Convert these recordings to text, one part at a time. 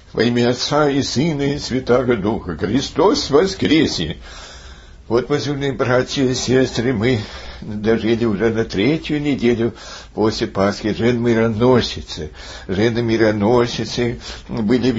Во имя Отца и Сына и Святаго Духа. Христос воскресе! Вот, возлюбленные братья и сестры, мы дожили уже на 3-ю неделю после Пасхи. Жены-мироносицы были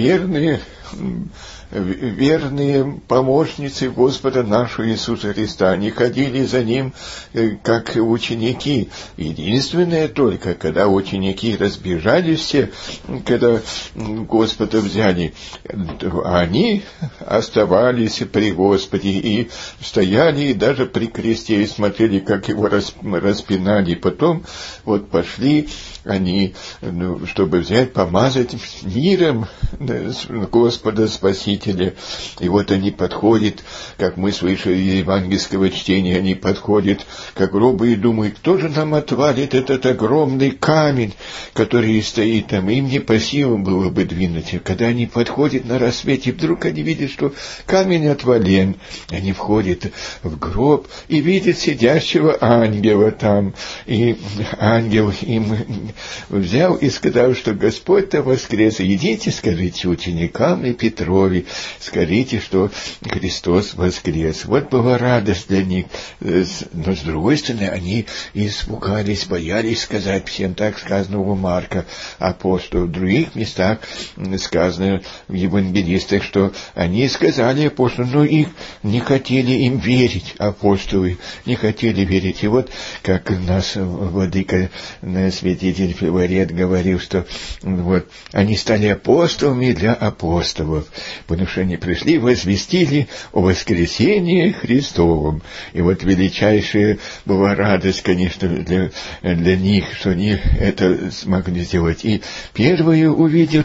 верные помощницы Господа нашего Иисуса Христа. Они ходили за Ним, как ученики. Единственное только, когда ученики разбежались все, когда Господа взяли, они оставались при Господе и стояли, и даже при кресте, и смотрели, как Его распинали. Потом вот пошли они, чтобы взять, помазать миром Господа Спасителя. И вот они подходят, как мы слышали из евангельского чтения, они подходят к гробу и думают, кто же нам отвалит этот огромный камень, который стоит там. Им не по силам было бы двинуть. И когда они подходят на рассвете, вдруг они видят, что камень отвален. Они входят в гроб и видят сидящего ангела там. И ангел им взял и сказал, что Господь-то воскрес. Идите, скажите ученикам и Петрове, скажите, что Христос воскрес. Вот была радость для них. Но, с другой стороны, они испугались, боялись сказать всем. Так сказано у Марка апостолу. В других местах сказано в евангелистах, что они сказали апостолу, но их не хотели им верить, апостолы не хотели верить. И вот, как нас владыка, святитель Филарет говорил, что вот они стали апостолами для апостолов, потому что они пришли, возвестили о воскресении Христовом. И вот величайшая была радость, конечно, для них, что они это смогли сделать. И первое увидел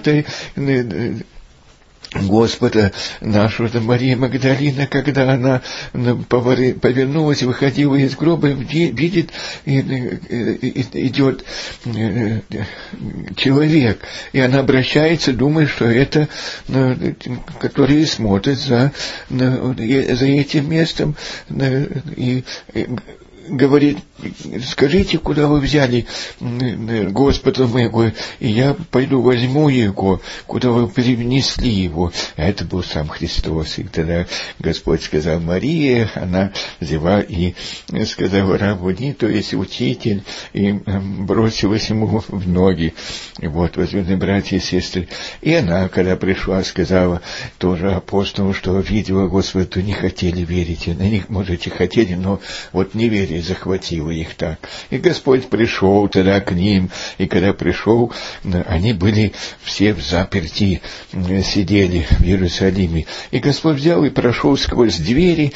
Господа нашего, Мария Магдалина, когда она повернулась, выходила из гроба, видит, идет человек, и она обращается, думая, что это, который смотрит за этим местом, и говорит, скажите, куда вы взяли Господа моего, и я пойду возьму его, куда вы перенесли его. А это был сам Христос. И тогда Господь сказал Марии, она взяла и сказала Рабуни, то есть учитель, и бросилась ему в ноги. И вот, возлюбленные братья и сестры, и она, когда пришла, сказала тоже апостолу, что видела Господа, то не хотели верить. На них, может, и хотели, но вот не верили, захватило их так. И Господь пришел тогда к ним, и когда пришел, они были все в заперти, сидели в Иерусалиме. И Господь взял и прошел сквозь двери,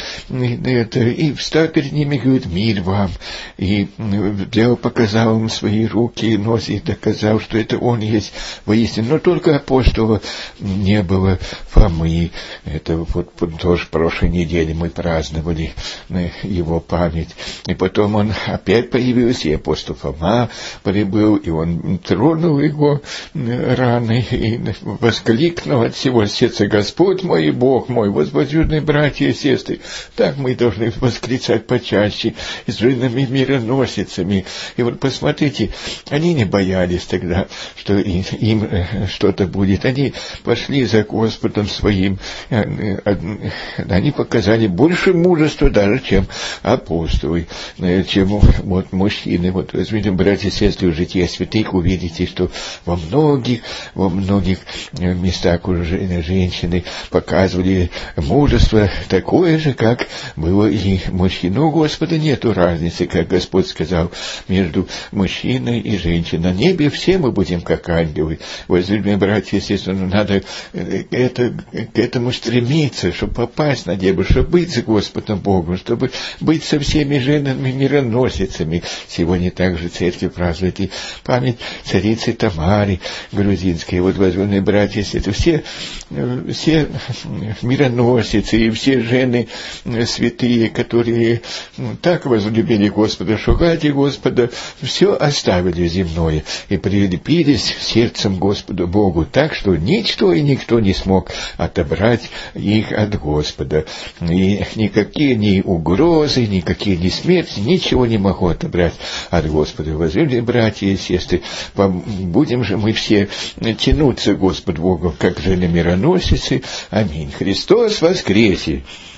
и встал перед ними и говорит, мир вам. И взял, показал им свои руки и нос, и доказал, что это Он есть воистину. Но только апостола не было, Фомы. Это вот тоже в прошлой неделе мы праздновали его память. И потом он опять появился, и апостол Фома прибыл, и он тронул его раны, и воскликнул от всего сердца, Господь мой и Бог мой, возлюбленные братья и сестры. Так мы должны восклицать почаще, с женами мироносицами. И вот посмотрите, они не боялись тогда, что им что-то будет. Они пошли за Господом своим. Они показали больше мужества даже, чем апостолы, чем вот мужчины. Вот возьмите, братья и сестры, в житии святых увидите, что во многих местах уже женщины показывали мужество такое же, как было и мужчин. Но у Господа нету разницы, как Господь сказал, между мужчиной и женщиной. На небе все мы будем как ангелы. Возлюбленные братья и сестры, надо к этому стремиться, чтобы попасть на небо, чтобы быть с Господом Богом, чтобы быть со всеми женами мироносицами. Сегодня также церковь празднует и память царицы Тамары грузинской. Вот, возлюбленные братья и сестры, все мироносицы и все жены святые, которые так возлюбили Господа, что ради Господа все оставили земное и прилепились сердцем Господу Богу, так что ничто и никто не смог отобрать их от Господа. И никакие ни угрозы, никакие ни смерти смерть ничего не могу отобрать от Господа. Возлюбленные братья и сестры, будем же мы все тянуться к Господу Богу, как же на мироносице. Аминь. Христос воскресе!